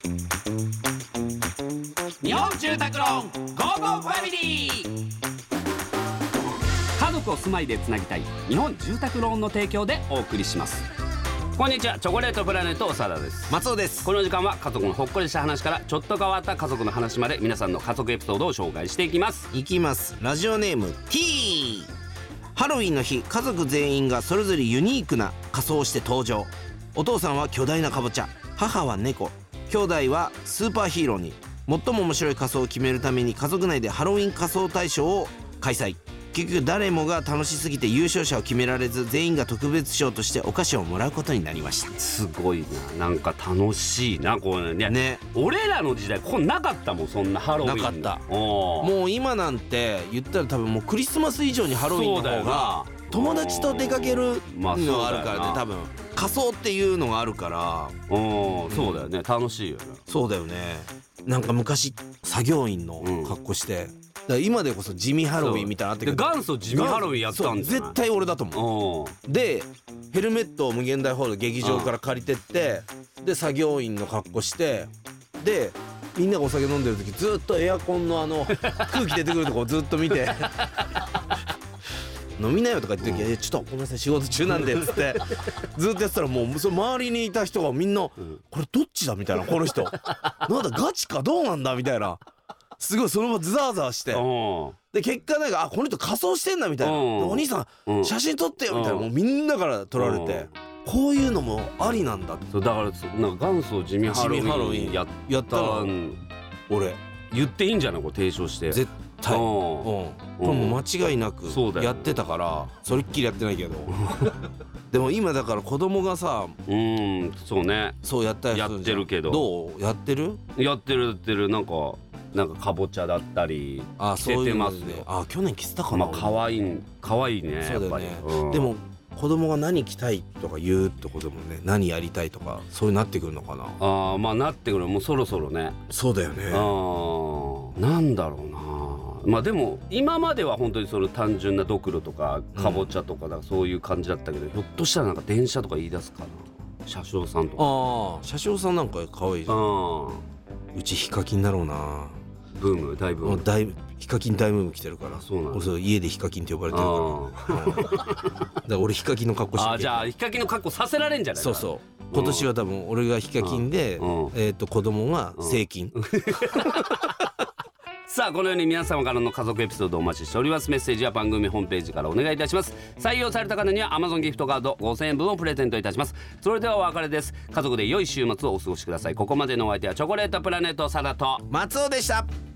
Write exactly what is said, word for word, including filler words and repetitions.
日本住宅ローンゴーゴーファミリー。家族を住まいでつなぎたい日本住宅ローンの提供でお送りします。こんにちは、チョコレートプラネット長田です。 松尾です。 この時間は家族のほっこりした話からちょっと変わった家族の話まで皆さんの家族エピソードを紹介していきます。 いきます。ラジオネーム T。 ハロウィンの日、家族全員がそれぞれユニークな仮装をして登場。お父さんは巨大なかぼちゃ、母は猫、兄弟はスーパーヒーローに。最も面白い仮装を決めるために家族内でハロウィン仮装大賞を開催。結局誰もが楽しすぎて優勝者を決められず、全員が特別賞としてお菓子をもらうことになりました。 すごいな、なんか楽しいなこうね。 ね、 俺らの時代こんなかったもん、そんなハロウィン。 なかった。もう今なんて言ったら多分もうクリスマス以上にハロウィンの方が友達と出かけるのがあるからね、多分仮装っていうのがあるから。 うん、そうだよね、楽しいよね。 そうだよね。なんか昔作業員の格好して、うん、だから今でこそ地味ハロウィンみたいなのあったけど、 元祖地味ハロウィンやったんですよ。 絶対俺だと思う。でヘルメットを無限大ホール劇場から借りてって、で作業員の格好して、でみんながお酒飲んでる時ずっとエアコンのあの空気出てくるとこをずっと見て飲みなよとか言って、うん、ちょっとごめんなさい仕事中なんでっつってずっとやってたら、もうその周りにいた人がみんな、うん、これどっちだみたいな、この人なんだガチかどうなんだみたいな、すごいその場ズザーザーして、で結果なんか、あこの人仮装してんだみたいな、お兄さん写真撮ってよみたいな、もうみんなから撮られて、こういうのもありなんだって。 そうだからなんか元祖地味ハロウィンやったら俺言っていいんじゃない、これ提唱して。絶対、うん、これも間違いなくやってたから、それっきりやってないけどでも今だから子供がさ、 うん、そうね、 そうやったりやってるけど、 どうやってるやってるやってる、なんかなんかかぼちゃだったり着せてますよ。 あ、去年着せたかな。 まあ可愛い可愛いね。 そうだよね、やっぱり、うん、でも子供が何着たいとか言うってこともね、何やりたいとかそういうなってくるのかな。 ああ、まあなってくる、もうそろそろね。 そうだよね。 ああ、なんだろうな。まあでも今までは本当にその単純なドクロとかかぼちゃとかだ、うん、そういう感じだったけど、ひょっとしたらなんか電車とか言い出すかな、車掌さんとか。 ああ、車掌さんなんか可愛いじゃん。うちヒカキンだろうな。 ブーム大ブーム、 大ヒカキン大ブーム来てるから。 そうなんだ。 俺家でヒカキンって呼ばれてるから、うん、だから俺ヒカキンの格好してる。 あ、じゃあヒカキンの格好させられんじゃない。そうそう、 今年は多分俺がヒカキンで、えっと子供が正金さあ、このように皆様からの家族エピソードをお待ちしております。メッセージは番組ホームページからお願いいたします。採用された方には Amazon ギフトカードごせんえんぶんをプレゼントいたします。それではお別れです。家族で良い週末をお過ごしください。ここまでのお相手はチョコレートプラネット長田と松尾でした。